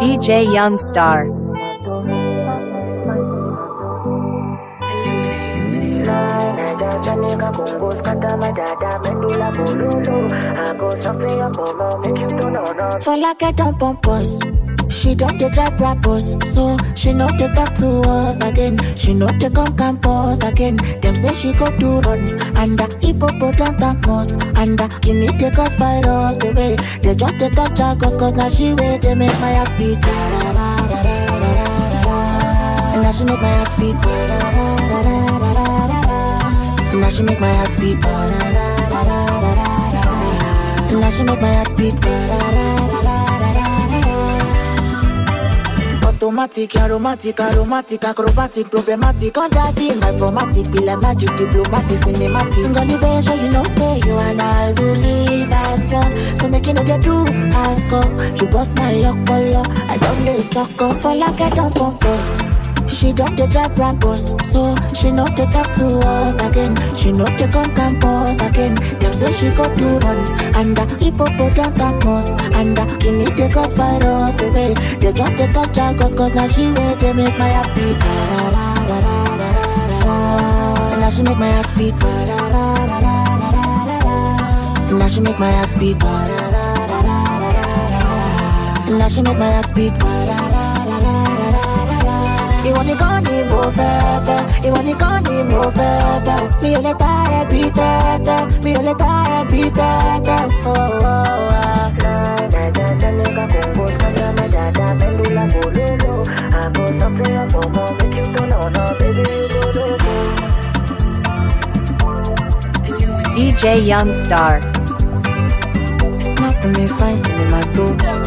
DJ Youngstar. For like I don't pump us. She don't dey drive rappers, so she know they talk to us again. She know they come campus again. Them say she go do runs and hippopotamus and guinea they cause virus away. They just they touch her cause now she way they make my heart beat. And now she make my heart beat. And now she make my heart beat. And now she make my heart beat. Automatic, aromatic, acrobatic, problematic, under the informatic, be like magic, diplomatic, cinematic. Ngoli bejo, you know, say you and I believe as one. So make you know they do ask up. You bust my yoke color, I don't dey suck up. For like I don't pump us. She don't dey drive rappers, so she know they talk to us again. She know they come campus again. Them say she go do runs and hippopotamus and guinea they cause virus away. They just they touch her cause now she way they make my heart beat. And now she make my heart beat. And now she make my heart beat. And now she make my heart beat. You want to go ni move you want to go ni move me ole ta beat me ole ta beat oh DJ Youngstar. Snap me fine in my toe.